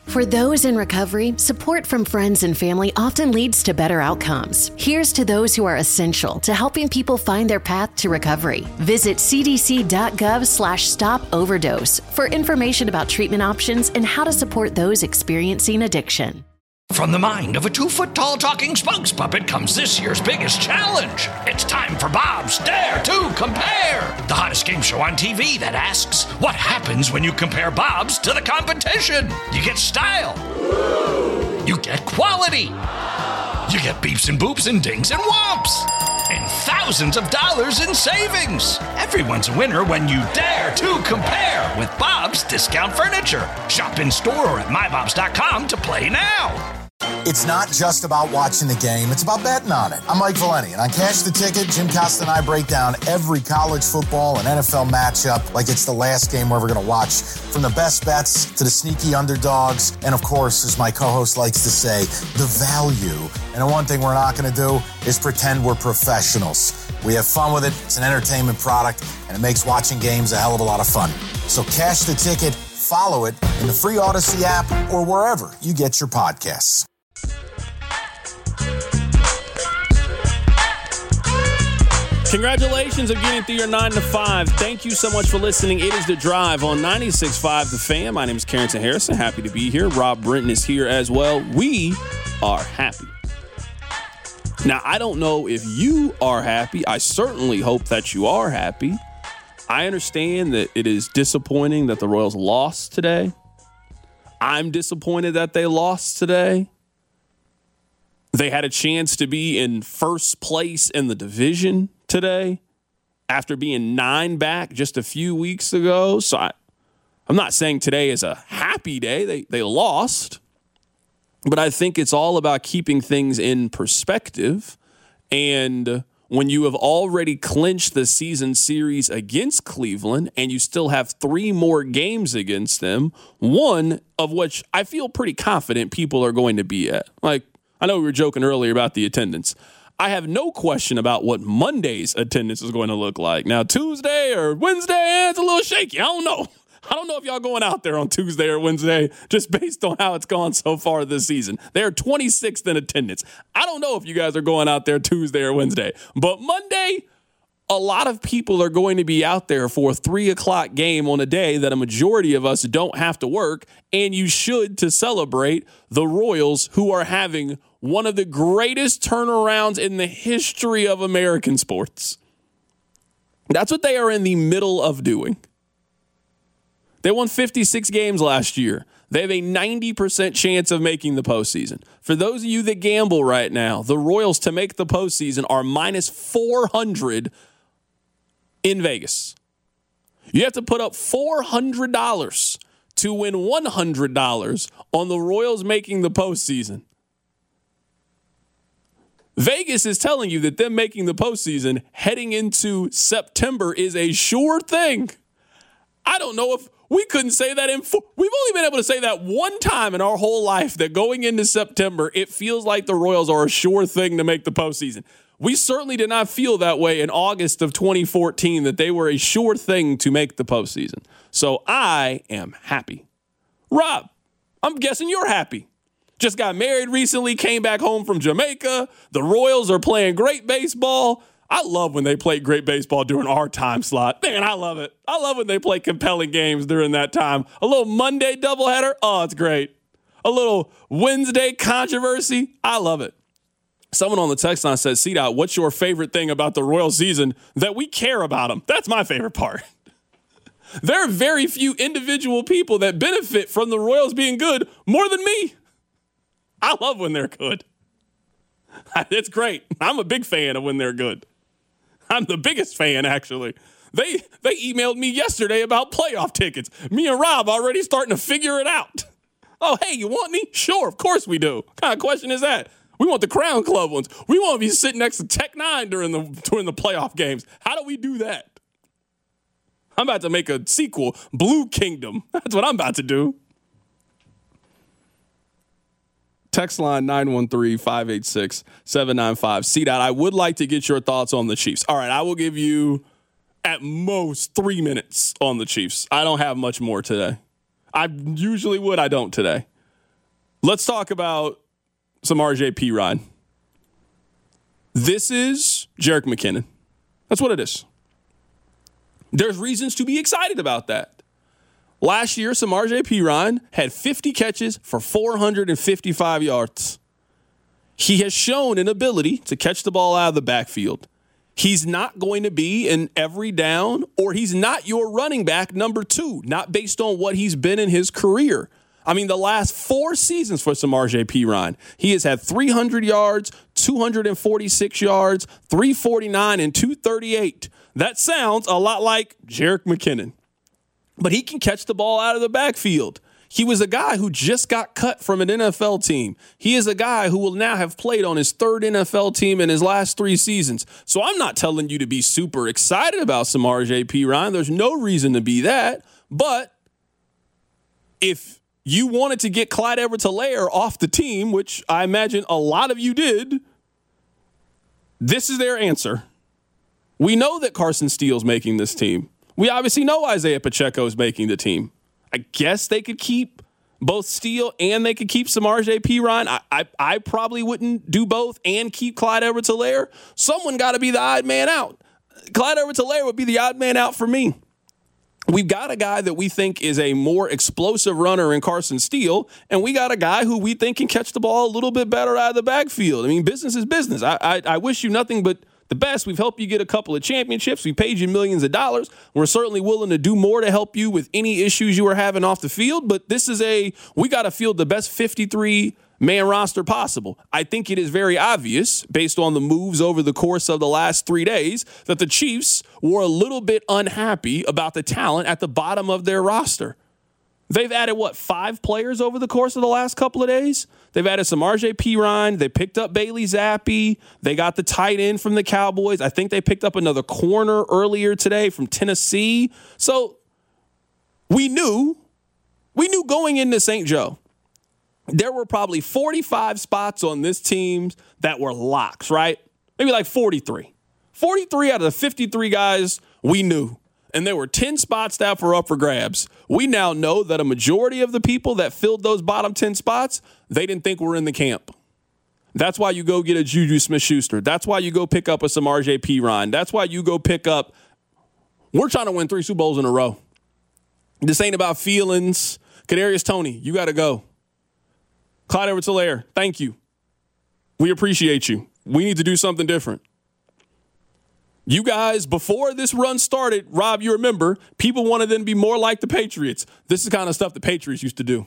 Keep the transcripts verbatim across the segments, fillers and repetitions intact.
For those in recovery, support from friends and family often leads to better outcomes. Here's to those who are essential to helping people find their path to recovery. Visit cdc.gov slash stop overdose for information about treatment options and how to support those experiencing addiction. From the mind of a two-foot-tall talking spokes puppet comes this year's biggest challenge. It's time for Bob's Dare to Compare, the hottest game show on T V that asks, what happens when you compare Bob's to the competition? You get style. You get quality. You get beeps and boops and dings and whomps. And thousands of dollars in savings. Everyone's a winner when you dare to compare with Bob's Discount Furniture. Shop in store or at my bobs dot com to play now. It's not just about watching the game, it's about betting on it. I'm Mike Valeni, and on Cash the Ticket, Jim Costa and I break down every college football and N F L matchup like it's the last game we're ever going to watch, from the best bets to the sneaky underdogs, and of course, as my co-host likes to say, the value. And the one thing we're not going to do is pretend we're professionals. We have fun with it, it's an entertainment product, and it makes watching games a hell of a lot of fun. So Cash the Ticket, follow it in the free Odyssey app or wherever you get your podcasts. Congratulations on getting through your nine to five. Thank you so much for listening. It is The Drive on ninety-six point five The Fan. My name is Carrington Harrison. Happy to be here. Rob Brenton is here as well. We are happy. Now, I don't know if you are happy. I certainly hope that you are happy. I understand that it is disappointing that the Royals lost today. I'm disappointed that they lost today. They had a chance to be in first place in the division today after being nine back just a few weeks ago. So I, I'm not saying today is a happy day. They they lost. But I think it's all about keeping things in perspective. And when you have already clinched the season series against Cleveland and you still have three more games against them, one of which I feel pretty confident people are going to be at. Like, I know we were joking earlier about the attendance. I have no question about what Monday's attendance is going to look like. Now, Tuesday or Wednesday, it's a little shaky. I don't know. I don't know if y'all going out there on Tuesday or Wednesday just based on how it's gone so far this season. They're twenty-sixth in attendance. I don't know if you guys are going out there Tuesday or Wednesday. But Monday, a lot of people are going to be out there for a three o'clock game on a day that a majority of us don't have to work. And you should to celebrate the Royals, who are having one of the greatest turnarounds in the history of American sports. That's what they are in the middle of doing. They won fifty-six games last year. They have a ninety percent chance of making the postseason. For those of you that gamble right now, the Royals to make the postseason are minus four hundred in Vegas. You have to put up four hundred dollars to win one hundred dollars on the Royals making the postseason. Vegas is telling you that them making the postseason heading into September is a sure thing. I don't know if we couldn't say that in four. We've only been able to say that one time in our whole life, that going into September, it feels like the Royals are a sure thing to make the postseason. We certainly did not feel that way in August of twenty fourteen, that they were a sure thing to make the postseason. So I am happy. Rob, I'm guessing you're happy. Just got married recently, came back home from Jamaica. The Royals are playing great baseball. I love when they play great baseball during our time slot. Man, I love it. I love when they play compelling games during that time. A little Monday doubleheader. Oh, it's great. A little Wednesday controversy. I love it. Someone on the text line says, C-Dot, what's your favorite thing about the Royal season? That we care about them. That's my favorite part. There are very few individual people that benefit from the Royals being good more than me. I love when they're good. It's great. I'm a big fan of when they're good. I'm the biggest fan, actually. They they emailed me yesterday about playoff tickets. Me and Rob already starting to figure it out. Oh, hey, you want me? Sure, of course we do. What kind of question is that? We want the Crown Club ones. We want to be sitting next to Tech Nine during the during the playoff games. How do we do that? I'm about to make a sequel, Blue Kingdom. That's what I'm about to do. Text line nine one three, five eight six, seven nine five. C-Dot, I would like to get your thoughts on the Chiefs. All right, I will give you at most three minutes on the Chiefs. I don't have much more today. I usually would. I don't today. Let's talk about some R J Perine. This is Jerick McKinnon. That's what it is. There's reasons to be excited about that. Last year, some R J Perine had fifty catches for four hundred fifty-five yards. He has shown an ability to catch the ball out of the backfield. He's not going to be an every down, or he's not your running back number two, not based on what he's been in his career. I mean, the last four seasons for some R J Perine, he has had three hundred yards, two hundred forty-six yards, three forty-nine, and two thirty-eight. That sounds a lot like Jerick McKinnon. But he can catch the ball out of the backfield. He was a guy who just got cut from an N F L team. He is a guy who will now have played on his third N F L team in his last three seasons. So I'm not telling you to be super excited about some R J Perine. There's no reason to be that. But if you wanted to get Clyde Edwards-Helaire off the team, which I imagine a lot of you did, this is their answer. We know that Carson Steele's making this team. We obviously know Isaiah Pacheco is making the team. I guess they could keep both Steele and they could keep some R J Perine. I, I I probably wouldn't do both and keep Clyde Edwards-Helaire. Someone got to be the odd man out. Clyde Edwards-Helaire would be the odd man out for me. We've got a guy that we think is a more explosive runner in Carson Steele, and we got a guy who we think can catch the ball a little bit better out of the backfield. I mean, business is business. I I, I wish you nothing but the best. We've helped you get a couple of championships. We paid you millions of dollars. We're certainly willing to do more to help you with any issues you are having off the field. But this is a, we got to field the best fifty-three man roster possible. I think it is very obvious, based on the moves over the course of the last three days, that the Chiefs were a little bit unhappy about the talent at the bottom of their roster. They've added, what, five players over the course of the last couple of days? They've added some R J Perine. They picked up Bailey Zappi. They got the tight end from the Cowboys. I think they picked up another corner earlier today from Tennessee. So we knew, we knew going into Saint Joe, there were probably forty-five spots on this team that were locks, right? Maybe like forty-three. forty-three out of the fifty-three guys we knew. And there were ten spots that were up for grabs. We now know that a majority of the people that filled those bottom ten spots, they didn't think were in the camp. That's why you go get a Juju Smith-Schuster. That's why you go pick up a some R J Perine. That's why you go pick up. We're trying to win three Super Bowls in a row. This ain't about feelings. Kadarius Toney, you got to go. Clyde Edwards-Helaire, thank you. We appreciate you. We need to do something different. You guys, before this run started, Rob, you remember, people wanted them to be more like the Patriots. This is the kind of stuff the Patriots used to do.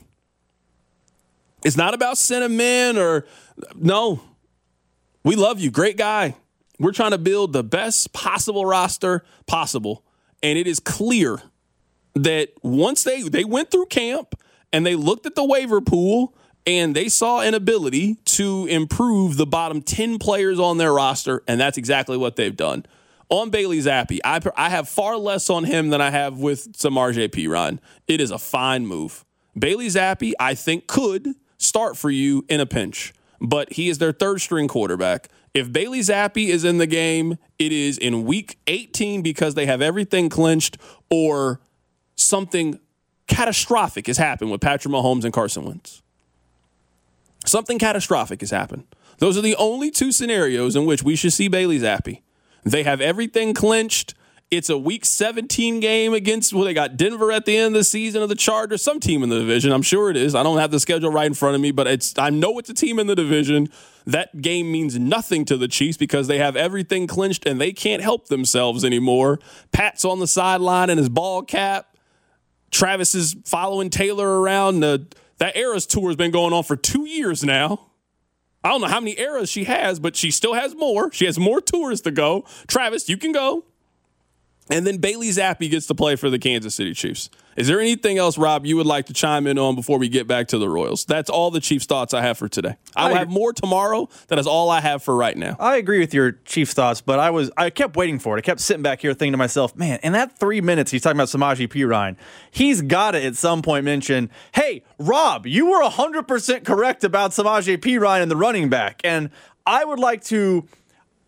It's not about sentiment or, no. We love you. Great guy. We're trying to build the best possible roster possible. And it is clear that once they, they went through camp and they looked at the waiver pool and they saw an ability to improve the bottom ten players on their roster, and that's exactly what they've done. On Bailey Zappi, I, I have far less on him than I have with some R J Perine. It is a fine move. Bailey Zappi, I think, could start for you in a pinch, but he is their third string quarterback. If Bailey Zappi is in the game, it is in week eighteen because they have everything clinched, or something catastrophic has happened with Patrick Mahomes and Carson Wentz. Something catastrophic has happened. Those are the only two scenarios in which we should see Bailey Zappi. They have everything clinched. It's a week seventeen game against, well, they got Denver at the end of the season, of the Chargers, some team in the division. I'm sure it is. I don't have the schedule right in front of me, but it's I know it's a team in the division. That game means nothing to the Chiefs because they have everything clinched and they can't help themselves anymore. Pat's on the sideline in his ball cap. Travis is following Taylor around. The, that Eras tour has been going on for two years now. I don't know how many eras she has, but she still has more. She has more tours to go. Travis, you can go. And then Bailey Zappi gets to play for the Kansas City Chiefs. Is there anything else, Rob, you would like to chime in on before we get back to the Royals? That's all the Chiefs' thoughts I have for today. I will have more tomorrow. That is all I have for right now. I agree with your Chiefs' thoughts, but I was I kept waiting for it. I kept sitting back here thinking to myself, man, in that three minutes he's talking about Samaje Perine, he's got to at some point mention, hey, Rob, you were one hundred percent correct about Samaje Perine and the running back. And I would like to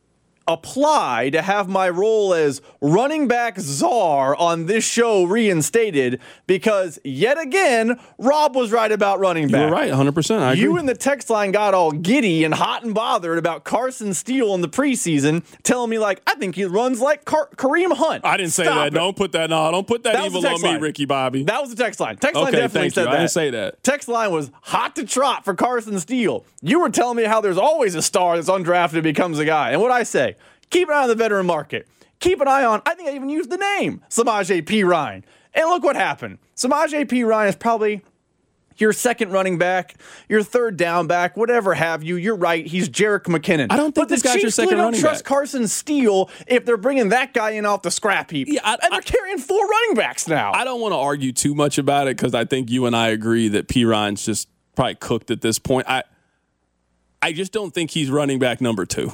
apply to have my role as running back czar on this show reinstated because yet again, Rob was right about running back. You were right, one hundred percent. I agree. You and the text line got all giddy and hot and bothered about Carson Steele in the preseason, telling me like, I think he runs like Car- Kareem Hunt. I didn't say Stop that. it. Don't put that. No, don't put that, That was evil the on text me, line. Ricky Bobby. That was the text line. Text line Okay, definitely thank said you. that. I didn't say that. Text line was hot to trot for Carson Steele. You were telling me how there's always a star that's undrafted becomes a guy. And what I say, keep an eye on the veteran market. Keep an eye on, I think I even used the name, Samaje Perine. And look what happened. Samaje Perine is probably your second running back, your third down back, whatever have you. You're right. He's Jerick McKinnon. I don't think but this the guy's your Chiefs second really don't running trust back. Carson Steele if they're bringing that guy in off the scrap heap. Yeah, I- and they're I- carrying four running backs now. I don't want to argue too much about it because I think you and I agree that P. Ryan's just probably cooked at this point. I I just don't think he's running back number two.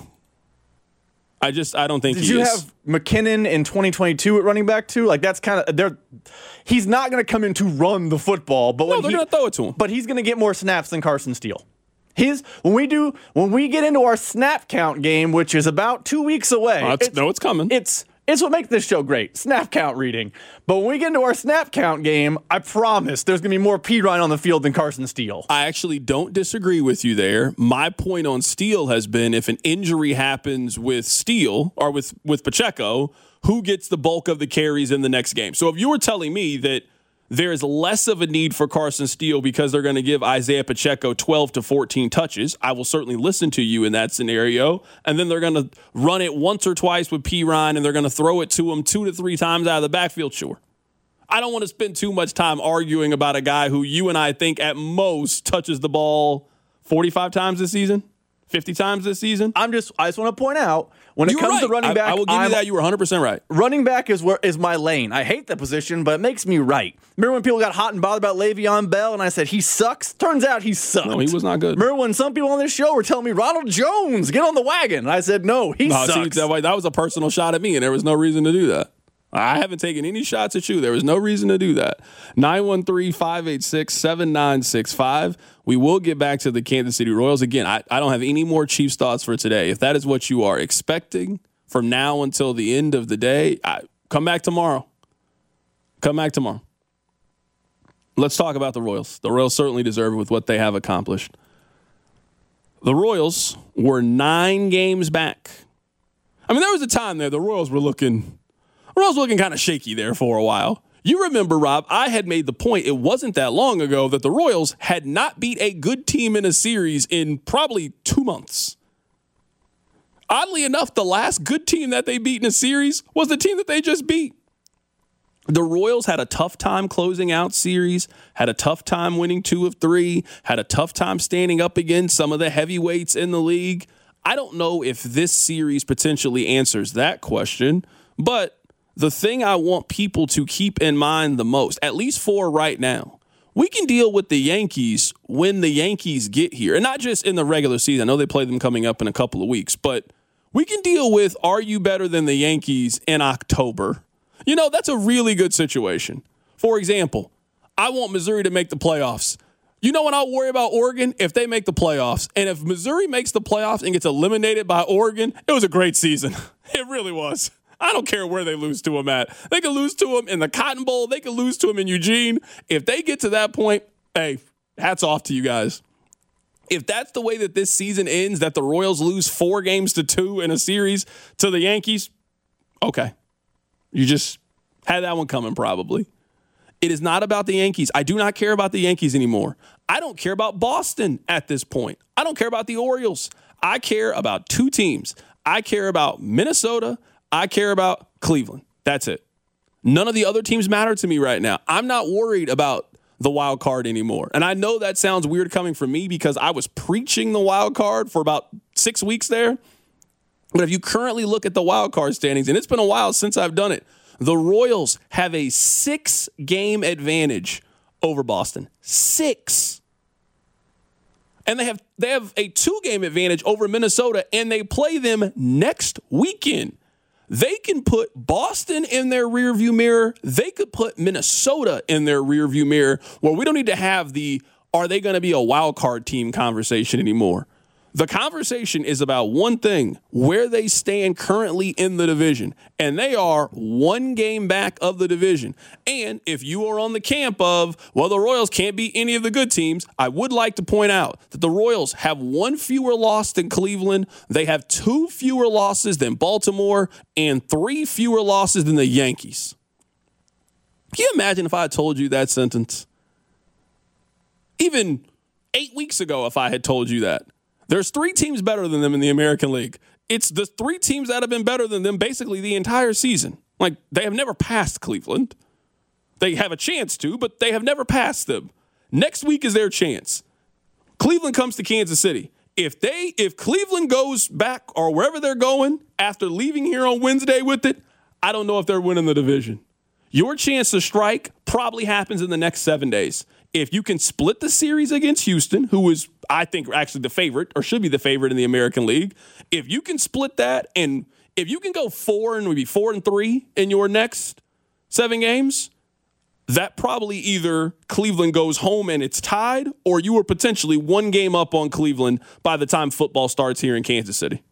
I just I don't think Did he you is. have McKinnon in twenty twenty-two at running back too? Like that's kind of they're. He's not going to come in to run the football, but No, when they're he, gonna throw it to him. But he's going to get more snaps than Carson Steele. His when we do when we get into our snap count game, which is about two weeks away. Uh, it's, no, it's coming. It's it's what makes this show great. Snap count reading. But when we get into our snap count game, I promise there's going to be more P. Ryan on the field than Carson Steele. I actually don't disagree with you there. My point on Steele has been if an injury happens with Steele or with, with Pacheco, who gets the bulk of the carries in the next game? So if you were telling me that there is less of a need for Carson Steele because they're going to give Isaiah Pacheco twelve to fourteen touches, I will certainly listen to you in that scenario. And then they're going to run it once or twice with P. Ryan and they're going to throw it to him two to three times out of the backfield. Sure. I don't want to spend too much time arguing about a guy who you and I think at most touches the ball forty-five times this season, fifty times this season. I'm just I just want to point out when it You were comes right. to running back, I, I will give I'm, you that. You were one hundred percent right. running back is where is my lane. I hate the position, but it makes me right. Remember when people got hot and bothered about Le'Veon Bell, and I said he sucks? Turns out he sucked. No, he was not good. Remember when some people on this show were telling me Ronald Jones get on the wagon? And I said no, he No, see, sucks. that, that was a personal shot at me, and there was no reason to do that. I haven't taken any shots at you. There was no reason to do that. nine one three, five eight six, seven nine six five. We will get back to the Kansas City Royals. Again, I, I don't have any more Chiefs thoughts for today. If that is what you are expecting from now until the end of the day, I, come back tomorrow. Come back tomorrow. Let's talk about the Royals. The Royals certainly deserve it with what they have accomplished. The Royals were nine games back. I mean, there was a time there the Royals were looking... Royals looking kind of shaky there for a while. You remember, Rob, I had made the point it wasn't that long ago that the Royals had not beat a good team in a series in probably two months. Oddly enough, the last good team that they beat in a series was the team that they just beat. The Royals had a tough time closing out series, had a tough time winning two of three, had a tough time standing up against some of the heavyweights in the league. I don't know if this series potentially answers that question, but the thing I want people to keep in mind the most, at least for right now, we can deal with the Yankees when the Yankees get here. And not just in the regular season. I know they play them coming up in a couple of weeks. But we can deal with, are you better than the Yankees in October? You know, that's a really good situation. For example, I want Missouri to make the playoffs. You know what I'll worry about Oregon? If they make the playoffs. And if Missouri makes the playoffs and gets eliminated by Oregon, it was a great season. It really was. I don't care where they lose to them at. They could lose to them in the Cotton Bowl. They could lose to them in Eugene. If they get to that point, hey, hats off to you guys. If that's the way that this season ends, that the Royals lose four games to two in a series to the Yankees, okay. You just had that one coming probably. It is not about the Yankees. I do not care about the Yankees anymore. I don't care about Boston at this point. I don't care about the Orioles. I care about two teams. I care about Minnesota. I care about Cleveland. That's it. None of the other teams matter to me right now. I'm not worried about the wild card anymore. And I know that sounds weird coming from me because I was preaching the wild card for about six weeks there. But if you currently look at the wild card standings, and it's been a while since I've done it, the Royals have a six-game advantage over Boston. Six. And they have they have a two-game advantage over Minnesota, and they play them next weekend. They can put Boston in their rearview mirror. They could put Minnesota in their rearview mirror where we don't need to have the, are they going to be a wild card team conversation anymore. The conversation is about one thing, where they stand currently in the division. And they are one game back of the division. And if you are on the camp of, well, the Royals can't beat any of the good teams, I would like to point out that the Royals have one fewer loss than Cleveland. They have two fewer losses than Baltimore and three fewer losses than the Yankees. Can you imagine if I had told you that sentence? Even eight weeks ago, if I had told you that. There's three teams better than them in the American League. It's the three teams that have been better than them basically the entire season. Like, they have never passed Cleveland. They have a chance to, but they have never passed them. Next week is their chance. Cleveland comes to Kansas City. If they, if Cleveland goes back or wherever they're going after leaving here on Wednesday with it, I don't know if they're winning the division. Your chance to strike probably happens in the next seven days. If you can split the series against Houston, who is, I think, actually the favorite or should be the favorite in the American League, if you can split that and if you can go four and maybe four and three in your next seven games, that probably either Cleveland goes home and it's tied or you are potentially one game up on Cleveland by the time football starts here in Kansas City.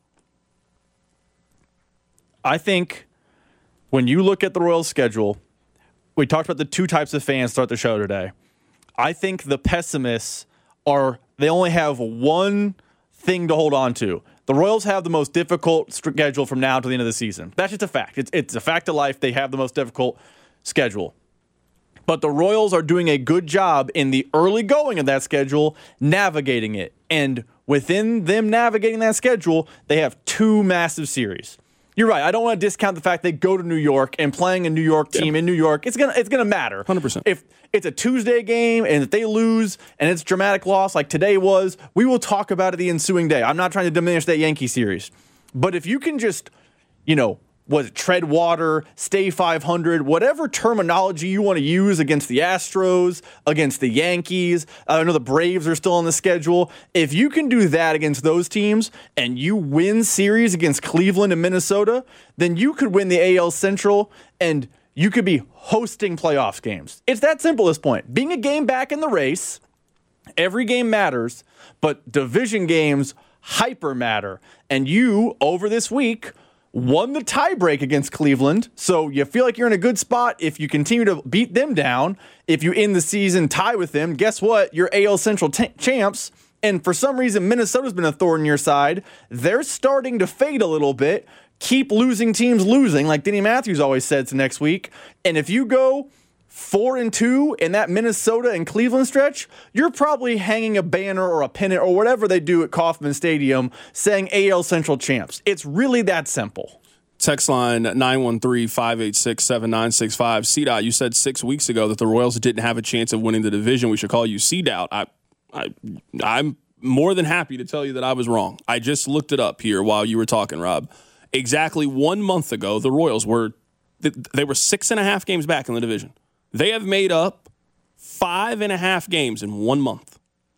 I think when you look at the Royals schedule, we talked about the two types of fans start the show today. I think the pessimists are, they only have one thing to hold on to. The Royals have the most difficult schedule from now to the end of the season. That's just a fact. It's, it's a fact of life. They have the most difficult schedule. But the Royals are doing a good job in the early going of that schedule, navigating it. And within them navigating that schedule, they have two massive series. You're right. I don't want to discount the fact they go to New York and playing a New York team yeah. in New York, it's gonna it's gonna matter. one hundred percent. If it's a Tuesday game and if they lose and it's dramatic loss like today was, we will talk about it the ensuing day. I'm not trying to diminish that Yankee series. But if you can just, you know, was it tread water, stay five hundred, whatever terminology you want to use against the Astros, against the Yankees. I know the Braves are still on the schedule. If you can do that against those teams and you win series against Cleveland and Minnesota, then you could win the A L Central and you could be hosting playoffs games. It's that simple at this point. Being a game back in the race, every game matters, but division games hyper matter. And you, over this week, won the tiebreak against Cleveland, so you feel like you're in a good spot if you continue to beat them down. If you end the season tie with them, guess what? You're A L Central t- champs, and for some reason, Minnesota's been a thorn in your side. They're starting to fade a little bit. Keep losing teams losing, like Denny Matthews always said to next week. And if you go four and two in that Minnesota and Cleveland stretch, you're probably hanging a banner or a pennant or whatever they do at Kauffman Stadium saying A L Central champs. It's really that simple. Text line nine one three, five eight six, seven nine six five. C-Dot, you said six weeks ago that the Royals didn't have a chance of winning the division. We should call you C-Dot. I, I, I'm more than happy to tell you that I was wrong. I just looked it up here while you were talking, Rob. Exactly one month ago, the Royals were they were six and a half games back in the division. They have made up five and a half games in one month.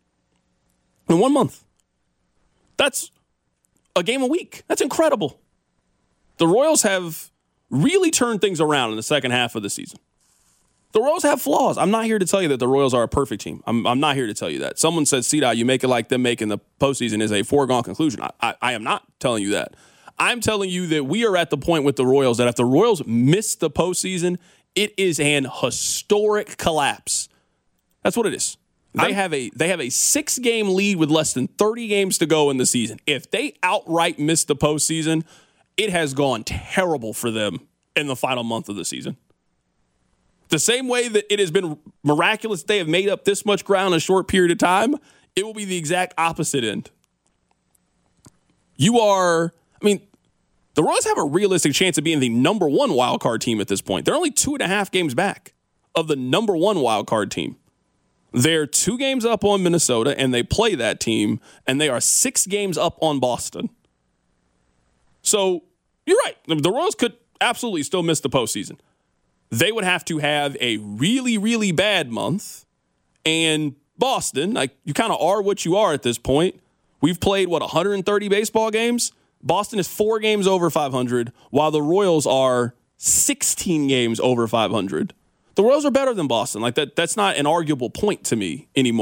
In one month. That's a game a week. That's incredible. The Royals have really turned things around in the second half of the season. The Royals have flaws. I'm not here to tell you that the Royals are a perfect team. I'm, I'm not here to tell you that. Someone said, C-Dot, you make it like them making the postseason is a foregone conclusion. I, I, I am not telling you that. I'm telling you that we are at the point with the Royals that if the Royals miss the postseason, it is an historic collapse. That's what it is. They I'm, have a they have a six-game lead with less than thirty games to go in the season. If they outright miss the postseason, it has gone terrible for them in the final month of the season. The same way that it has been miraculous they have made up this much ground in a short period of time, it will be the exact opposite end. You are, I mean, the Royals have a realistic chance of being the number one wild card team at this point. They're only two and a half games back of the number one wild card team. They're two games up on Minnesota, and they play that team, and they are six games up on Boston. So you're right. The Royals could absolutely still miss the postseason. They would have to have a really, really bad month, and Boston, like you kind of are what you are at this point. We've played, what, one hundred thirty baseball games? Boston is four games over five hundred, while the Royals are sixteen games over five hundred. The Royals are better than Boston. Like that, that's not an arguable point to me anymore.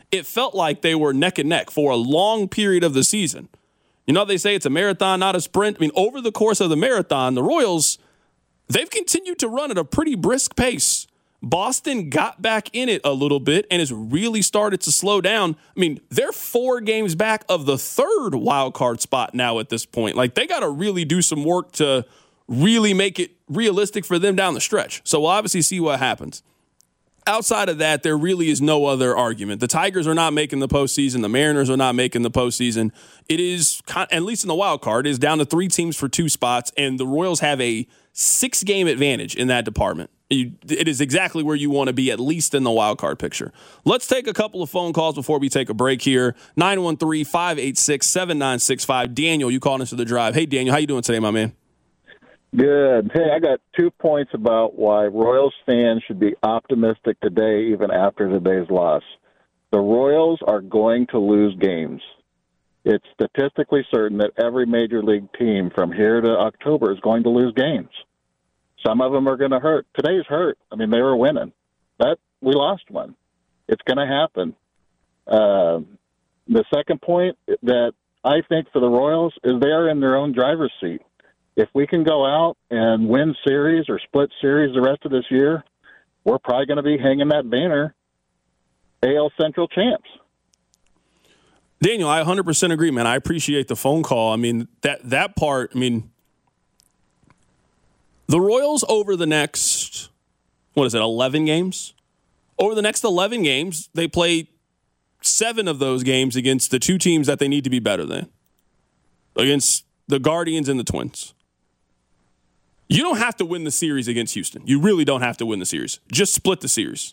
it felt like they were neck and neck for a long period of the season. You know, they say it's a marathon, not a sprint. I mean, over the course of the marathon, the Royals, they've continued to run at a pretty brisk pace. Boston got back in it a little bit and has really started to slow down. I mean, they're four games back of the third wild card spot now at this point. Like, they got to really do some work to really make it realistic for them down the stretch. So we'll obviously see what happens. Outside of that, there really is no other argument. The Tigers are not making the postseason. The Mariners are not making the postseason. It is, at least in the wild card, is down to three teams for two spots, and the Royals have a six-game advantage in that department. You, it is exactly where you want to be, at least in the wild card picture. Let's take a couple of phone calls before we take a break here. nine one three, five eight six, seven nine six five. Daniel, you called into the drive. Hey, Daniel, how you doing today, my man? Good. Hey, I got two points about why Royals fans should be optimistic today, even after today's loss. The Royals are going to lose games. It's statistically certain that every major league team from here to October is going to lose games. Some of them are going to hurt. Today's hurt. I mean, they were winning. That we lost one. It's going to happen. Uh, the second point that I think for the Royals is they are in their own driver's seat. If we can go out and win series or split series the rest of this year, we're probably going to be hanging that banner, A L Central champs. Daniel, I one hundred percent agree, man. I appreciate the phone call. I mean, that that part, I mean, the Royals over the next, what is it, eleven games? Over the next eleven games, they play seven of those games against the two teams that they need to be better than, against the Guardians and the Twins. You don't have to win the series against Houston. You really don't have to win the series. Just split the series.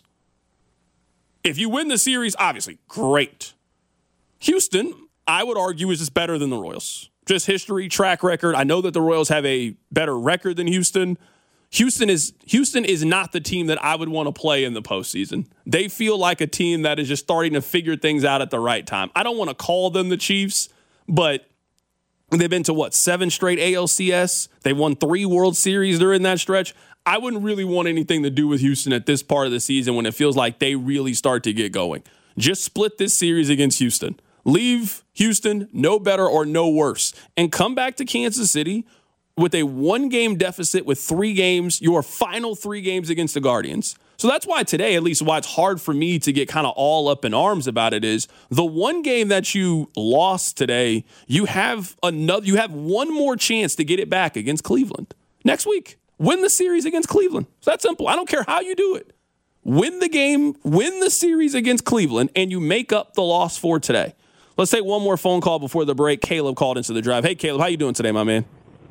If you win the series, obviously, great. Houston, I would argue, is just better than the Royals. Just history, track record. I know that the Royals have a better record than Houston. Houston is Houston is not the team that I would want to play in the postseason. They feel like a team that is just starting to figure things out at the right time. I don't want to call them the Chiefs, but they've been to, what, seven straight A L C S? They won three World Series during that stretch. I wouldn't really want anything to do with Houston at this part of the season when it feels like they really start to get going. Just split this series against Houston. Leave Houston no better or no worse. And come back to Kansas City with a one-game deficit with three games, your final three games against the Guardians. So that's why today, at least why it's hard for me to get kind of all up in arms about it, is the one game that you lost today, you have another, you have one more chance to get it back against Cleveland next week. Win the series against Cleveland. It's that simple. I don't care how you do it. Win the game, win the series against Cleveland, and you make up the loss for today. Let's take one more phone call before the break. Caleb called into the drive. Hey, Caleb, how you doing today, my man?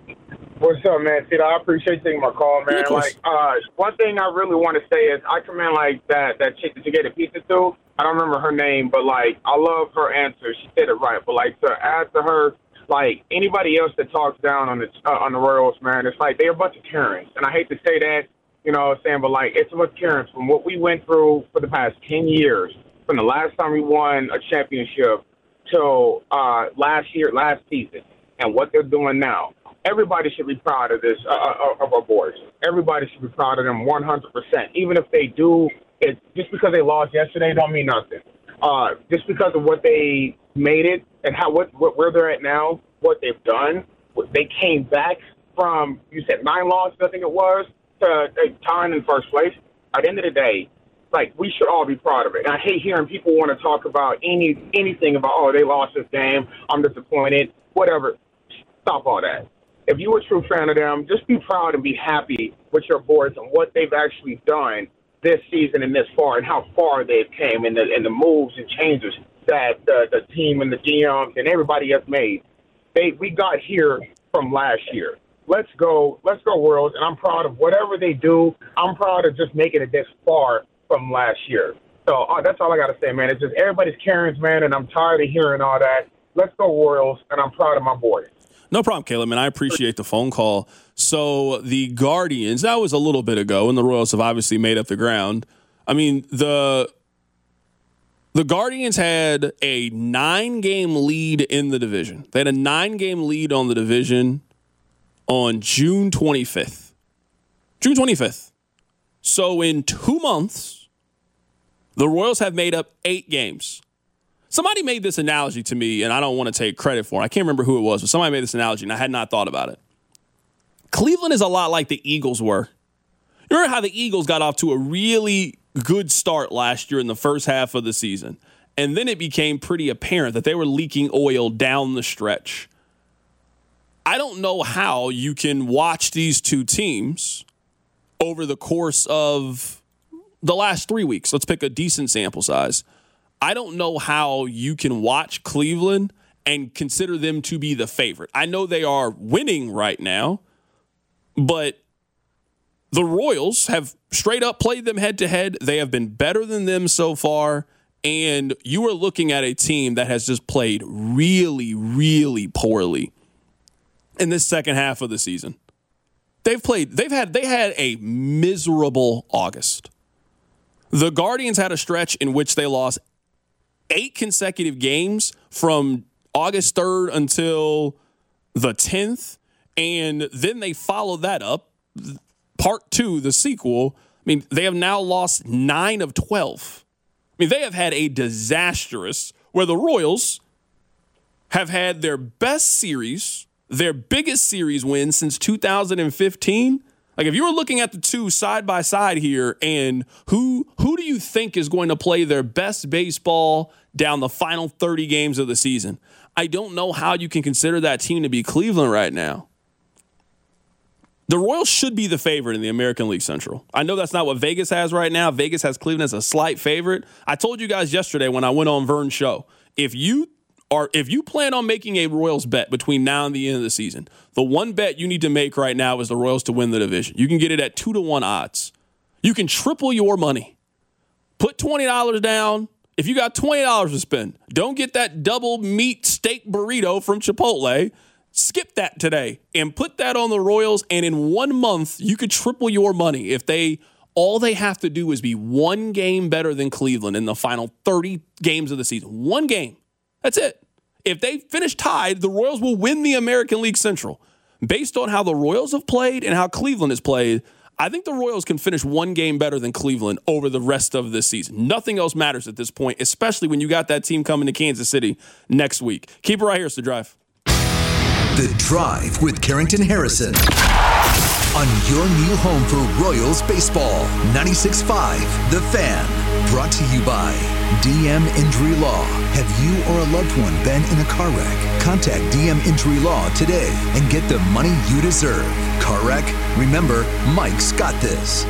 What's up, man? See, I appreciate taking my call, man. Yeah, like, uh, one thing I really want to say is I commend, like, that, that chick that you gave a pizza to. I don't remember her name, but, like, I love her answer. She said it right. But, like, to add to her, like, anybody else that talks down on the uh, on the Royals, man, it's like they're a bunch of Karens. And I hate to say that, you know what I'm saying, but, like, it's a bunch of Karens from what we went through for the past ten years, from the last time we won a championship till uh, last year, last season, and what they're doing now. Everybody should be proud of this, uh, of our boys. Everybody should be proud of them one hundred percent. Even if they do, it, just because they lost yesterday don't mean nothing. Uh, just because of what they made it and how what, what where they're at now, what they've done, what they came back from, you said nine losses, I think it was, to uh, tying in first place. At the end of the day, like, we should all be proud of it. And I hate hearing people want to talk about any anything about, oh, they lost this game, I'm disappointed, whatever. Stop all that. If you're a true fan of them, just be proud and be happy with your boys and what they've actually done this season and this far and how far they've came and the, and the moves and changes that the, the team and the G Ms and everybody has made. They We got here from last year. Let's go. Let's go, Royals. And I'm proud of whatever they do. I'm proud of just making it this far from last year. So uh, that's all I got to say, man. It's just everybody's Karens, man, and I'm tired of hearing all that. Let's go, Royals, and I'm proud of my boys. No problem, Caleb, and I appreciate the phone call. So the Guardians, that was a little bit ago, and the Royals have obviously made up the ground. I mean, the the Guardians had a nine-game lead in the division. They had a nine-game lead on the division on June twenty-fifth. June twenty-fifth. So in two months, the Royals have made up eight games. Somebody made this analogy to me, and I don't want to take credit for it. I can't remember who it was, but somebody made this analogy, and I had not thought about it. Cleveland is a lot like the Eagles were. You remember how the Eagles got off to a really good start last year in the first half of the season, and then it became pretty apparent that they were leaking oil down the stretch. I don't know how you can watch these two teams over the course of the last three weeks. Let's pick a decent sample size. I don't know how you can watch Cleveland and consider them to be the favorite. I know they are winning right now, but the Royals have straight up played them head to head. They have been better than them so far. And you are looking at a team that has just played really, really poorly in this second half of the season. They've played, they've had, they had a miserable August. The Guardians had a stretch in which they lost eight consecutive games from August third until the tenth. And then they followed that up. Part two, the sequel. I mean, they have now lost nine of twelve. I mean, they have had a disastrous, where the Royals have had their best series, their biggest series win since two thousand fifteen. Like, if you were looking at the two side by side here, and who who do you think is going to play their best baseball down the final thirty games of the season? I don't know how you can consider that team to be Cleveland right now. The Royals should be the favorite in the American League Central. I know that's not what Vegas has right now. Vegas has Cleveland as a slight favorite. I told you guys yesterday when I went on Vern's show, if you are if you plan on making a Royals bet between now and the end of the season, the one bet you need to make right now is the Royals to win the division. You can get it at two to one odds. You can triple your money. Put twenty dollars down. If you got twenty dollars to spend, don't get that double meat steak burrito from Chipotle. Skip that today and put that on the Royals, and in one month, you could triple your money if they all they have to do is be one game better than Cleveland in the final thirty games of the season. One game. That's it. If they finish tied, the Royals will win the American League Central. Based on how the Royals have played and how Cleveland has played, I think the Royals can finish one game better than Cleveland over the rest of this season. Nothing else matters at this point, especially when you got that team coming to Kansas City next week. Keep it right here. It's The Drive. The Drive with Carrington Harrison on your new home for Royals baseball. ninety-six point five The Fan. Brought to you by D M Injury Law. Have you or a loved one been in a car wreck? Contact D M Injury Law today and get the money you deserve. Car wreck? Remember, Mike's got this.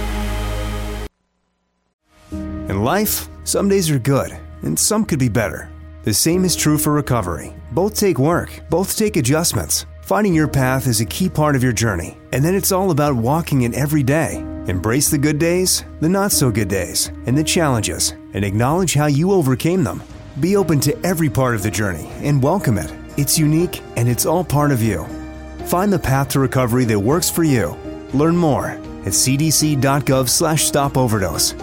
In life, some days are good, and some could be better. The same is true for recovery. Both take work, both take adjustments. Finding your path is a key part of your journey, and then it's all about walking it every day. Embrace the good days, the not-so-good days, and the challenges, and acknowledge how you overcame them. Be open to every part of the journey and welcome it. It's unique, and it's all part of you. Find the path to recovery that works for you. Learn more at c d c dot gov slash stop overdose.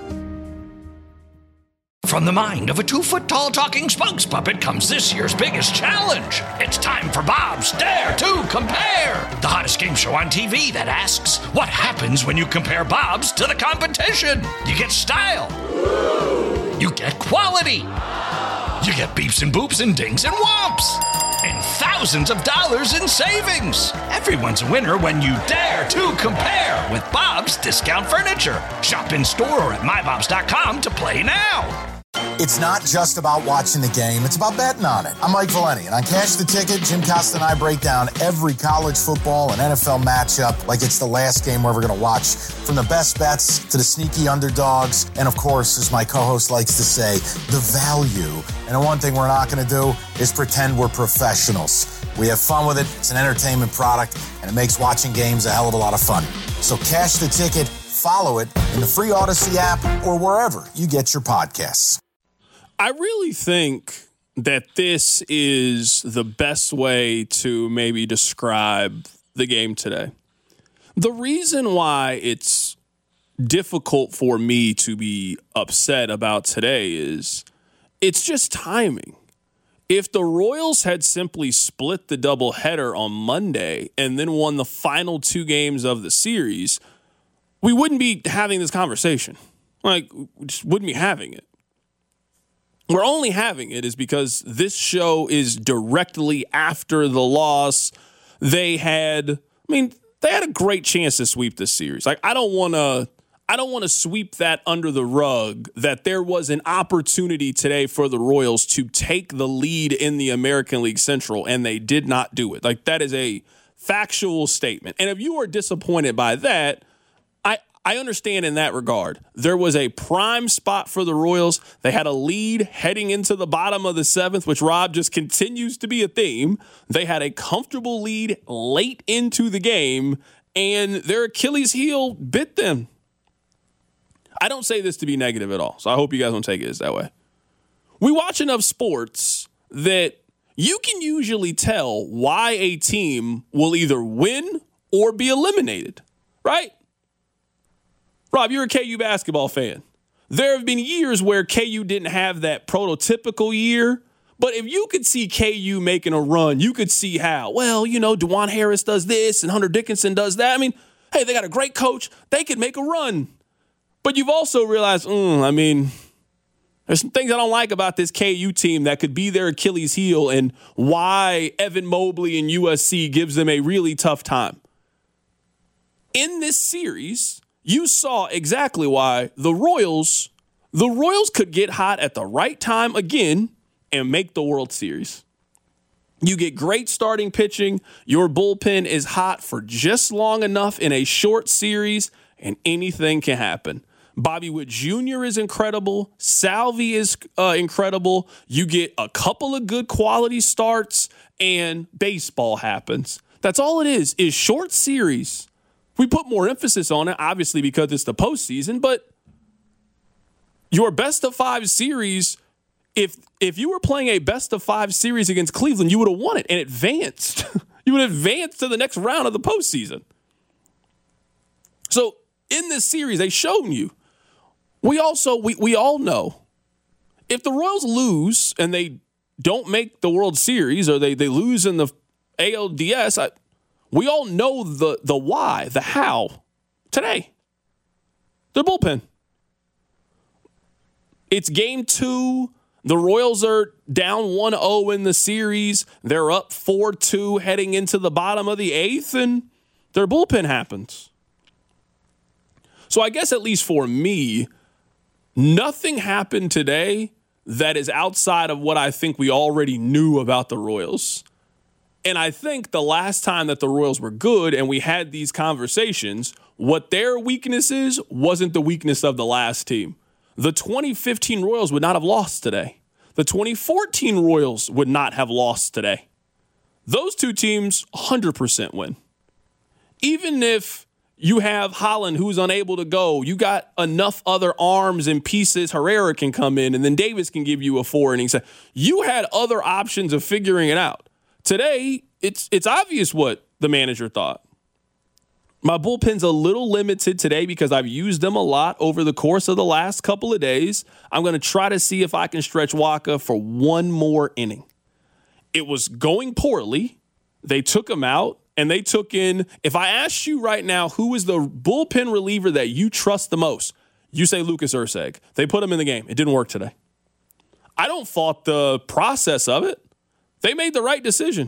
From the mind of a two-foot-tall talking spokes puppet comes this year's biggest challenge. It's time for Bob's Dare to Compare, the hottest game show on T V that asks, what happens when you compare Bob's to the competition? You get style. You get quality. You get beeps and boops and dings and whomps. And thousands of dollars in savings. Everyone's a winner when you dare to compare with Bob's Discount Furniture. Shop in store or at my bobs dot com to play now. It's not just about watching the game, it's about betting on it. I'm Mike Valeni, and on Cash the Ticket, Jim Costa and I break down every college football and N F L matchup like it's the last game we're ever going to watch, from the best bets to the sneaky underdogs, and of course, as my co-host likes to say, the value. And the one thing we're not going to do is pretend we're professionals. We have fun with it, it's an entertainment product, and it makes watching games a hell of a lot of fun. So Cash the Ticket, follow it in the free Odyssey app or wherever you get your podcasts. I really think that this is the best way to maybe describe the game today. The reason why it's difficult for me to be upset about today is it's just timing. If the Royals had simply split the doubleheader on Monday and then won the final two games of the series, we wouldn't be having this conversation. Like, we just wouldn't be having it. we're only having it is because this show is directly after the loss. They had, I mean, they had a great chance to sweep this series. Like, I don't want to, I don't want to sweep that under the rug that there was an opportunity today for the Royals to take the lead in the American League Central, and they did not do it. Like, that is a factual statement. And if you are disappointed by that, I I understand in that regard. There was a prime spot for the Royals. They had a lead heading into the bottom of the seventh, which, Rob, just continues to be a theme. They had a comfortable lead late into the game, and their Achilles heel bit them. I don't say this to be negative at all, so I hope you guys don't take it as that way. We watch enough sports that you can usually tell why a team will either win or be eliminated, right? Rob, you're a K U basketball fan. There have been years where K U didn't have that prototypical year, but if you could see K U making a run, you could see how, well, you know, DeJuan Harris does this and Hunter Dickinson does that. I mean, hey, they got a great coach. They could make a run. But you've also realized, mm, I mean, there's some things I don't like about this K U team that could be their Achilles heel and why Evan Mobley and U S C gives them a really tough time. In this series, you saw exactly why the Royals, the Royals could get hot at the right time again and make the World Series. You get great starting pitching. Your bullpen is hot for just long enough in a short series, and anything can happen. Bobby Witt Junior is incredible. Salvi is uh, incredible. You get a couple of good quality starts, and baseball happens. That's all it is, is short series. We put more emphasis on it, obviously, because it's the postseason, but your best of five series, if if you were playing a best of five series against Cleveland, you would have won it and advanced. You would advance to the next round of the postseason. So in this series, they've shown you. We also, we, we all know, if the Royals lose and they don't make the World Series or they, they lose in the A L D S, I, we all know the the why, the how today. Their bullpen. It's game two. The Royals are down one oh in the series. They're up four two heading into the bottom of the eighth, and their bullpen happens. So I guess at least for me, nothing happened today that is outside of what I think we already knew about the Royals. And I think the last time that the Royals were good and we had these conversations, what their weakness is wasn't the weakness of the last team. The twenty fifteen Royals would not have lost today. The twenty fourteen Royals would not have lost today. Those two teams one hundred percent win. Even if you have Holland who's unable to go, you got enough other arms and pieces. Herrera can come in, and then Davis can give you a four innings. You had other options of figuring it out. Today, it's it's obvious what the manager thought. My bullpen's a little limited today because I've used them a lot over the course of the last couple of days. I'm going to try to see if I can stretch Waka for one more inning. It was going poorly. They took him out, and they took in, if I asked you right now who is the bullpen reliever that you trust the most, you say Lucas Erceg. They put him in the game. It didn't work today. I don't fault the process of it. They made the right decision.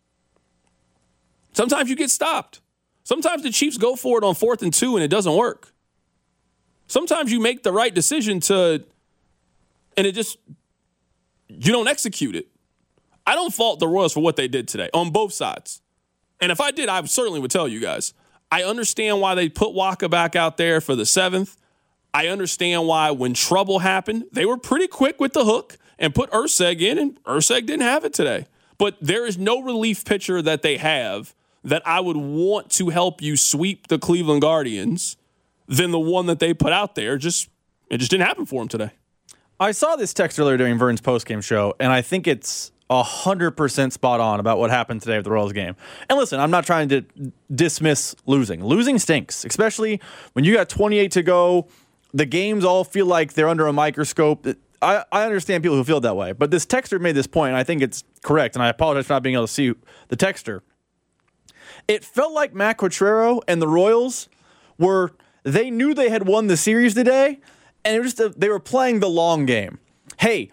Sometimes you get stopped. Sometimes the Chiefs go for it on fourth and two and it doesn't work. Sometimes you make the right decision to, and it just, you don't execute it. I don't fault the Royals for what they did today on both sides. And if I did, I certainly would tell you guys. I understand why they put Waka back out there for the seventh. I understand why when trouble happened, they were pretty quick with the hook and put Erceg in, and Erceg didn't have it today. But there is no relief pitcher that they have that I would want to help you sweep the Cleveland Guardians than the one that they put out there. Just it just didn't happen for them today. I saw this text earlier during Vern's postgame show, and I think it's one hundred percent spot on about what happened today with the Royals game. And listen, I'm not trying to dismiss losing. Losing stinks, especially when you got twenty-eight to go. The games all feel like they're under a microscope. I, I understand people who feel that way, but this texter made this point, and I think it's correct, and I apologize for not being able to see the texter. It felt like Matt Quatrero and the Royals were, they knew they had won the series today, and it was just a, they were playing the long game. Hey,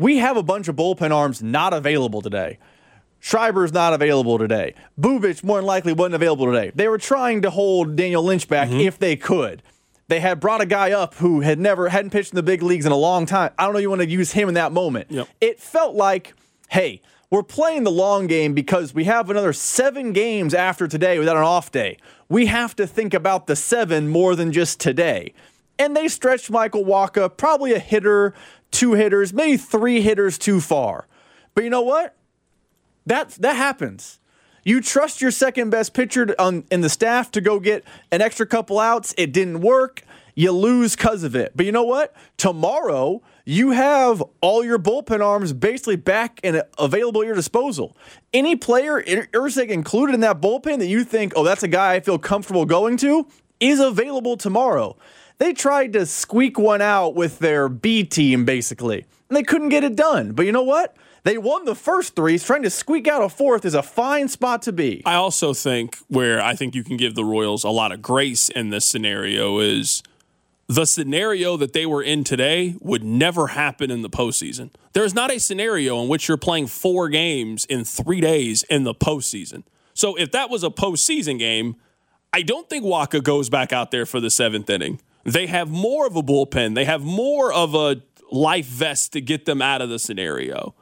we have a bunch of bullpen arms not available today. Schreiber's not available today. Bubic more than likely wasn't available today. They were trying to hold Daniel Lynch back mm-hmm. if they could. They had brought a guy up who had never hadn't pitched in the big leagues in a long time. I don't know if you want to use him in that moment. Yep. It felt like, hey, we're playing the long game because we have another seven games after today without an off day. We have to think about the seven more than just today. And they stretched Michael Wacha, probably a hitter, two hitters, maybe three hitters too far. But you know what? That that happens. You trust your second best pitcher on, in the staff to go get an extra couple outs. It didn't work. You lose because of it. But you know what? Tomorrow, you have all your bullpen arms basically back and available at your disposal. Any player, Irsay included in that bullpen, that you think, oh, that's a guy I feel comfortable going to, is available tomorrow. They tried to squeak one out with their B team, basically, and they couldn't get it done. But you know what? They won the first three. Trying to squeak out a fourth is a fine spot to be. I also think where I think you can give the Royals a lot of grace in this scenario is the scenario that they were in today would never happen in the postseason. There's not a scenario in which you're playing four games in three days in the postseason. So if that was a postseason game, I don't think Wacha goes back out there for the seventh inning. They have more of a bullpen. They have more of a life vest to get them out of the scenario.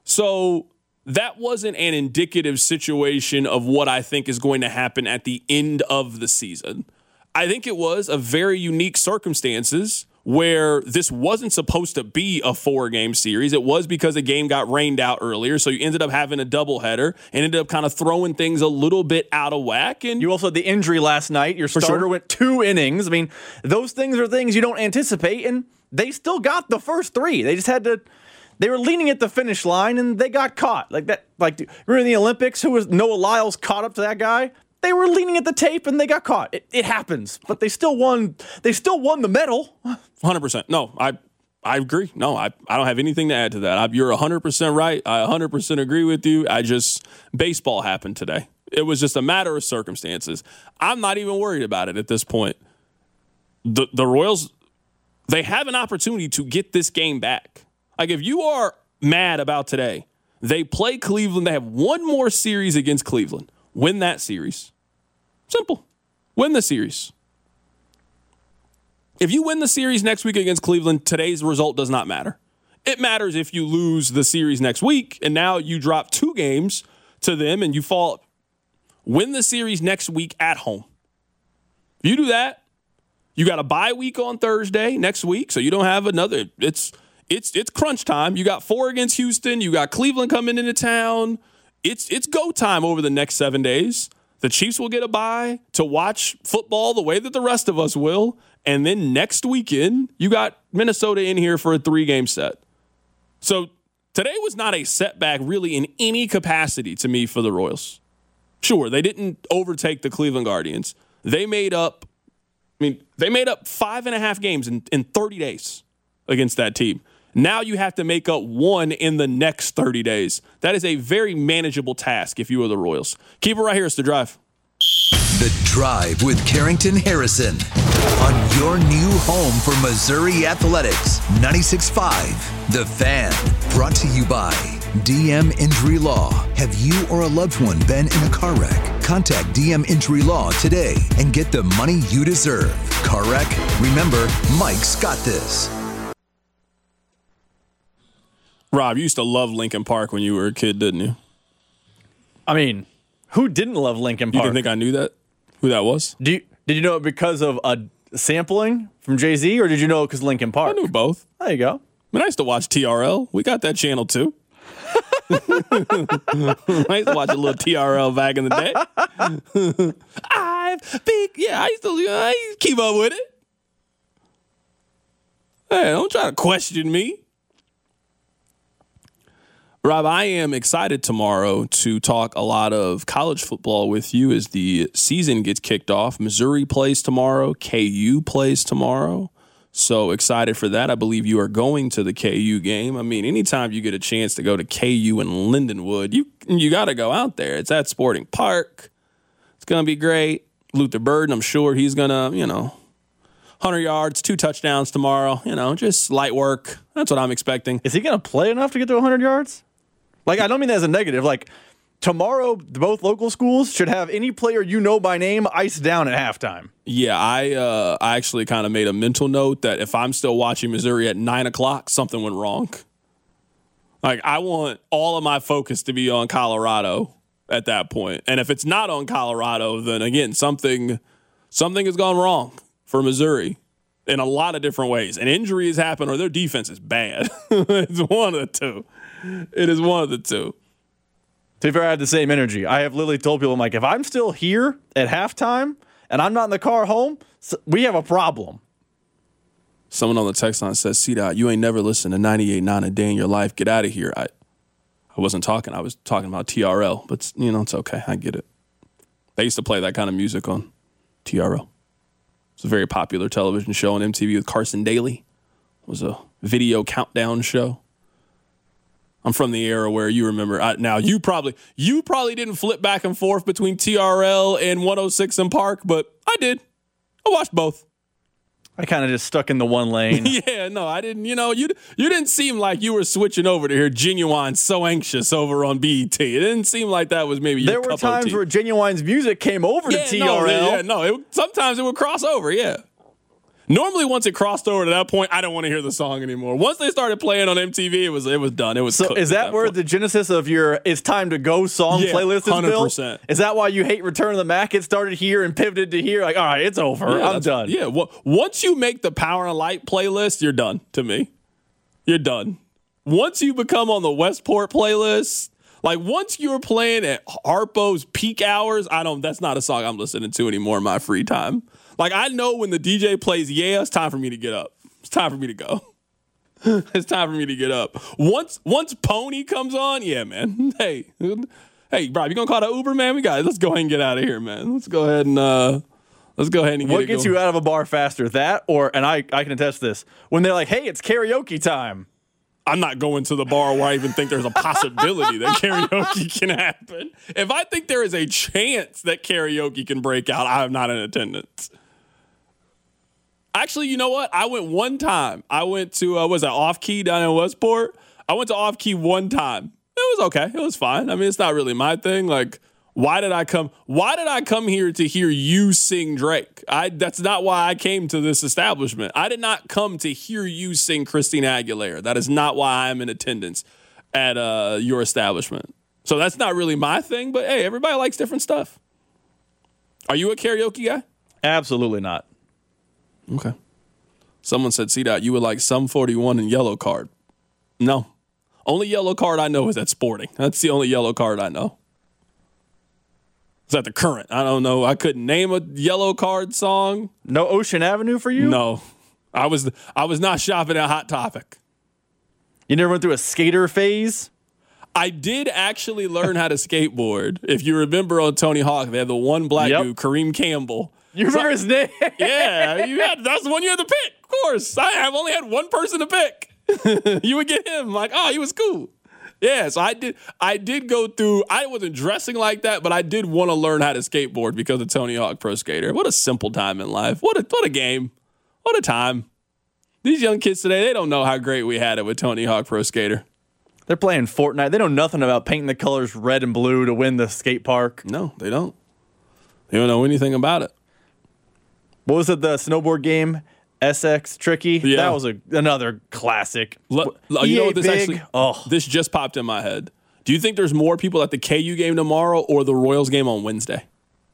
So that wasn't an indicative situation of what I think is going to happen at the end of the season. I think it was a very unique circumstances where this wasn't supposed to be a four-game series. It was because a game got rained out earlier, so you ended up having a doubleheader and ended up kind of throwing things a little bit out of whack. And you also had the injury last night. Your starter sure. went two innings. I mean, those things are things you don't anticipate, and they still got the first three. They just had to... They were leaning at the finish line, and they got caught. Like that. Like remember in the Olympics, who was Noah Lyles caught up to that guy? They were leaning at the tape, and they got caught. It, it happens, but they still won. They still won the medal. one hundred percent. No, I I agree. No, I, I don't have anything to add to that. I, you're one hundred percent right. I one hundred percent agree with you. I just baseball happened today. It was just a matter of circumstances. I'm not even worried about it at this point. The the Royals, they have an opportunity to get this game back. Like, if you are mad about today, they play Cleveland. They have one more series against Cleveland. Win that series. Simple. Win the series. If you win the series next week against Cleveland, today's result does not matter. It matters if you lose the series next week, and now you drop two games to them, and you fall. Win the series next week at home. If you do that, you got a bye week on Thursday next week, so you don't have another. It's... It's it's crunch time. You got four against Houston. You got Cleveland coming into town. It's it's go time over the next seven days. The Chiefs will get a bye to watch football the way that the rest of us will. And then next weekend, you got Minnesota in here for a three-game set. So today was not a setback really in any capacity to me for the Royals. Sure, they didn't overtake the Cleveland Guardians. They made up, I mean, they made up five and a half games in, in thirty days against that team. Now you have to make up one in the next thirty days. That is a very manageable task if you are the Royals. Keep it right here. It's The Drive. The Drive with Carrington Harrison on your new home for Missouri Athletics. ninety-six point five The Fan. Brought to you by D M Injury Law. Have you or a loved one been in a car wreck? Contact D M Injury Law today and get the money you deserve. Car wreck? Remember, Mike's got this. Rob, you used to love Lincoln Park when you were a kid, didn't you? I mean, who didn't love Lincoln Park? You didn't think I knew that? Who that was? Do you, did you know it because of a sampling from Jay-Z, or did you know it because Lincoln Park? I knew both. There you go. I mean, I used to watch T R L. We got that channel, too. I used to watch a little T R L back in the day. I've big, yeah, I used to I used to keep up with it. Hey, don't try to question me. Rob, I am excited tomorrow to talk a lot of college football with you as the season gets kicked off. Missouri plays tomorrow. K U plays tomorrow. So excited for that. I believe you are going to the K U game. I mean, anytime you get a chance to go to K U in Lindenwood, you you got to go out there. It's at Sporting Park. It's going to be great. Luther Burden, I'm sure he's going to, you know, one hundred yards, two touchdowns tomorrow. You know, just light work. That's what I'm expecting. Is he going to play enough to get to one hundred yards? Like, I don't mean that as a negative. Like, tomorrow, both local schools should have any player you know by name iced down at halftime. Yeah, I uh, I actually kind of made a mental note that if I'm still watching Missouri at nine o'clock, something went wrong. Like, I want all of my focus to be on Colorado at that point. And if it's not on Colorado, then, again, something something has gone wrong for Missouri in a lot of different ways. An injury has happened or their defense is bad. It's one of the two. It is one of the two. To be fair, I had the same energy. I have literally told people, I'm like, if I'm still here at halftime and I'm not in the car home, we have a problem. Someone on the text line says, C-Dot, you ain't never listened to ninety-eight point nine a day in your life. Get out of here. I I wasn't talking. I was talking about T R L. But, you know, it's okay. I get it. They used to play that kind of music on T R L. It's a very popular television show on M T V with Carson Daly. It was a video countdown show. I'm from the era where you remember. I, now, you probably you probably didn't flip back and forth between T R L and one oh six and Park, but I did. I watched both. I kind of just stuck in the one lane. Yeah, no, I didn't. You know, you you didn't seem like you were switching over to hear Genuine So Anxious over on B E T. It didn't seem like that was maybe your There were cup of times tea. where Genuine's music came over yeah, to T R L. No, yeah, no, it, sometimes it would cross over, yeah. Normally, once it crossed over to that point, I don't want to hear the song anymore. Once they started playing on M T V, it was it was done. It was so. cooked Is that, that where point. the genesis of your "It's Time to Go" song Yeah, playlist is one hundred built? percent. Is that why you hate Return of the Mac? It started here and pivoted to here. Like, all right, it's over. Yeah, I'm that's- done. Yeah, well, once you make the Power and Light playlist, you're done to me. You're done. Once you become on the Westport playlist, like once you're playing at Harpo's peak hours, I don't. That's not a song I'm listening to anymore in my free time. Like, I know when the D J plays, yeah, it's time for me to get up. It's time for me to go. It's time for me to get up. Once once Pony comes on, yeah, man. Hey, hey, bro, you gonna call that Uber, man? We got it. Let's go ahead and get out of here, man. Let's go ahead and uh, let's go ahead and get What it gets going. you out of a bar faster? That or, and I, I can attest this, when they're like, hey, it's karaoke time. I'm not going to the bar where I even think there's a possibility that karaoke can happen. If I think there is a chance that karaoke can break out, I'm not in attendance. Actually, you know what? I went one time. I went to, uh, was that Off Key down in Westport? I went to Off Key one time. It was okay. It was fine. I mean, it's not really my thing. Like, why did I come? Why did I come here to hear you sing Drake? I that's not why I came to this establishment. I did not come to hear you sing Christina Aguilera. That is not why I'm in attendance at uh, your establishment. So that's not really my thing. But hey, everybody likes different stuff. Are you a karaoke guy? Absolutely not. Okay. Someone said, C-Dot, you would like Sum forty-one and Yellow Card. No. Only Yellow Card I know is at Sporting. That's the only Yellow Card I know. Is that the Current? I don't know. I couldn't name a Yellow Card song. No Ocean Avenue for you? No. I was I was not shopping at Hot Topic. You never went through a skater phase? I did actually learn how to skateboard. If you remember on Tony Hawk, they had the one black Yep. dude, Kareem Campbell. You remember his name? Yeah, you had, that's the one you had to pick. Of course. I have only had one person to pick. You would get him. Like, oh, he was cool. Yeah, so I did I did go through, I wasn't dressing like that, but I did want to learn how to skateboard because of Tony Hawk Pro Skater. What a simple time in life. What a what a game. What a time. These young kids today, they don't know how great we had it with Tony Hawk Pro Skater. They're playing Fortnite. They know nothing about painting the colors red and blue to win the skate park. No, they don't. They don't know anything about it. What was it, the snowboard game? S X Tricky? Yeah. That was a, another classic. Le- you E A know what this Big? actually Oh. this just popped in my head. Do you think there's more people at the K U game tomorrow or the Royals game on Wednesday?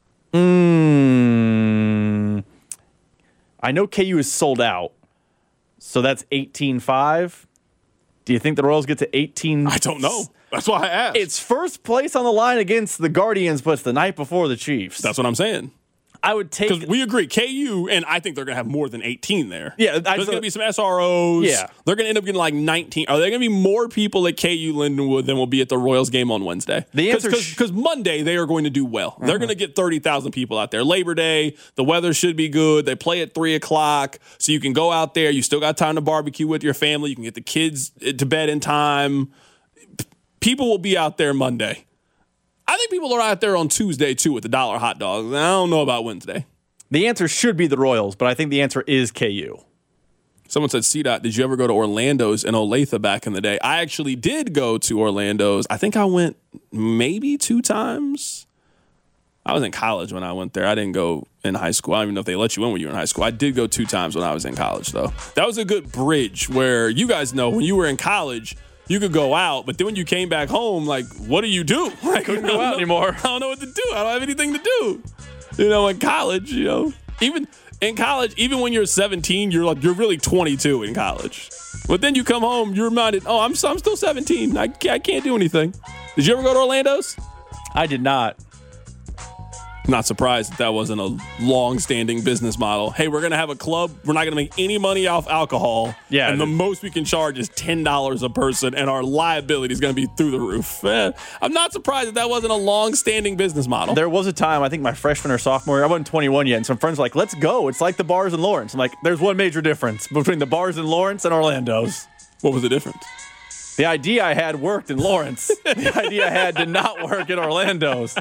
Mm, I know K U is sold out, so that's eighteen five. Do you think the Royals get to eighteen? I don't know. That's why I asked. It's first place on the line against the Guardians, but it's the night before the Chiefs. That's what I'm saying. I would take. Because we agree, K U, and I think they're going to have more than eighteen there. Yeah, I- there's going to be some S R Os. Yeah. They're going to end up getting like nineteen. Are there going to be more people at K U Lindenwood than will be at the Royals game on Wednesday? The answer Because sh- Monday, they are going to do well. Uh-huh. They're going to get thirty thousand people out there. Labor Day, the weather should be good. They play at three o'clock, so you can go out there. You still got time to barbecue with your family. You can get the kids to bed in time. P- people will be out there Monday. I think people are out there on Tuesday, too, with the dollar hot dogs. I don't know about Wednesday. The answer should be the Royals, but I think the answer is K U. Someone said, C DOT, did you ever go to Orlando's in Olathe back in the day? I actually did go to Orlando's. I think I went maybe two times. I was in college when I went there. I didn't go in high school. I don't even know if they let you in when you were in high school. I did go two times when I was in college, though. That was a good bridge where you guys know when you were in college, you could go out, but then when you came back home, like, what do you do? Like, I couldn't go out anymore. I don't know what to do. I don't have anything to do. You know, in college, you know, even in college, even when you're seventeen, you're like, you're really twenty-two in college. But then you come home, you're reminded, oh, I'm, I'm still seventeen. I can't, I can't do anything. Did you ever go to Orlando's? I did not. Not surprised that that wasn't a long-standing business model. Hey, we're going to have a club. We're not going to make any money off alcohol. Yeah. And the most we can charge is ten dollars a person, and our liability is going to be through the roof. Eh, I'm not surprised that that wasn't a long-standing business model. There was a time, I think my freshman or sophomore year, I wasn't twenty-one yet, and some friends were like, let's go. It's like the bars in Lawrence. I'm like, there's one major difference between the bars in Lawrence and Orlando's. What was the difference? The idea I had worked in Lawrence. The idea I had did not work in Orlando's.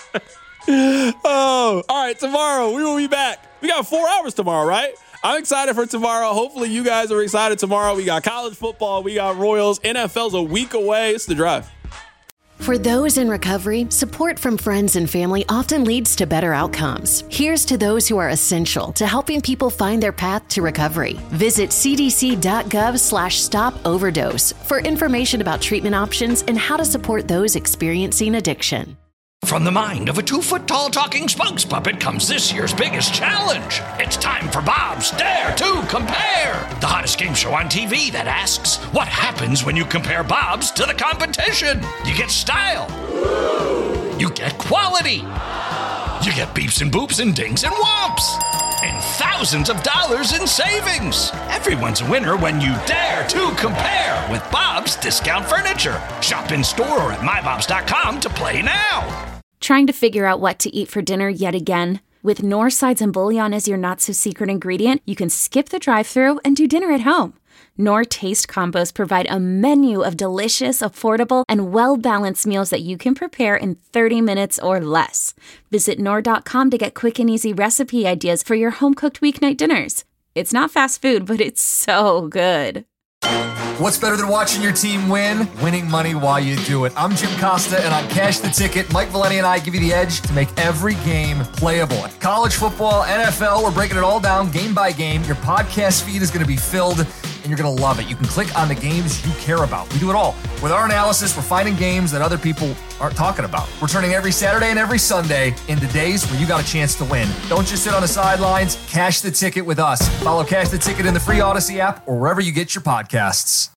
Oh, all right. Tomorrow we will be back. We got four hours tomorrow, right? I'm excited for tomorrow. Hopefully you guys are excited tomorrow. We got college football. We got Royals. N F L's a week away. It's The Drive. For those in recovery, support from friends and family often leads to better outcomes. Here's to those who are essential to helping people find their path to recovery. Visit cdc.gov slash stop overdose for information about treatment options and how to support those experiencing addiction. From the mind of a two-foot-tall talking spokes puppet comes this year's biggest challenge. It's time for Bob's Dare to Compare, the hottest game show on T V that asks, what happens when you compare Bob's to the competition? You get style. You get quality. You get beeps and boops and dings and whomps. And thousands of dollars in savings. Everyone's a winner when you dare to compare with Bob's Discount Furniture. Shop in store or at my bobs dot com to play now. Trying to figure out what to eat for dinner yet again? With Knorr sides and bouillon as your not-so-secret ingredient, you can skip the drive-thru and do dinner at home. Knorr Taste Combos provide a menu of delicious, affordable, and well-balanced meals that you can prepare in thirty minutes or less. Visit Knorr dot com to get quick and easy recipe ideas for your home-cooked weeknight dinners. It's not fast food, but it's so good. What's better than watching your team win? Winning money while you do it. I'm Jim Costa, and on Cash the Ticket, Mike Valeni and I give you the edge to make every game playable. College football, N F L, we're breaking it all down game by game. Your podcast feed is going to be filled, and you're going to love it. You can click on the games you care about. We do it all. With our analysis, we're finding games that other people aren't talking about. We're turning every Saturday and every Sunday into days where you got a chance to win. Don't just sit on the sidelines. Cash the Ticket with us. Follow Cash the Ticket in the free Odyssey app or wherever you get your podcasts.